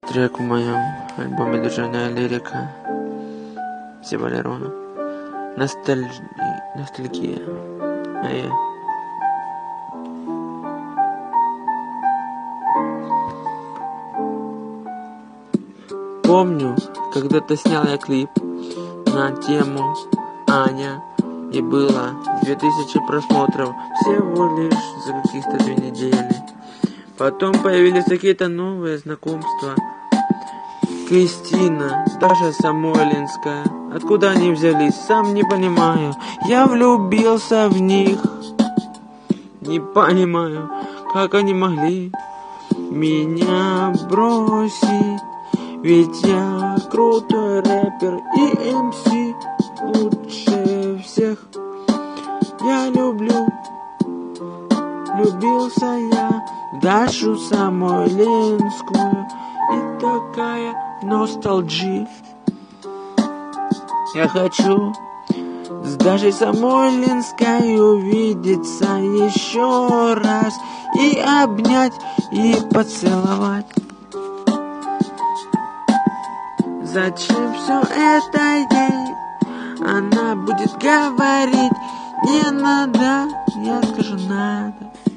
Трек в моем альбоме «Душевная лирика» Валерона. Ностальгия. Помню, когда-то снял я клип на тему Аня, и было 2000 просмотров всего лишь за каких-то 2 недели. Потом появились какие-то новые знакомства. Кристина, Даша Самойлинская. Откуда они взялись, сам не понимаю. Я влюбился в них. Не понимаю, как они могли меня бросить. Ведь я крутой рэпер и МС лучше всех. Я влюбился я в Дашу Самойлинскую. И такая ностальгия. Я хочу с Дашей Самойлинской увидеться еще раз и обнять, и поцеловать. Зачем все это ей? Она будет говорить: не надо, я скажу надо.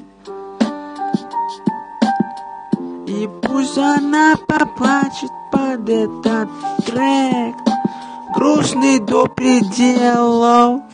И пусть она поплачет под этот трек, грустный до предела.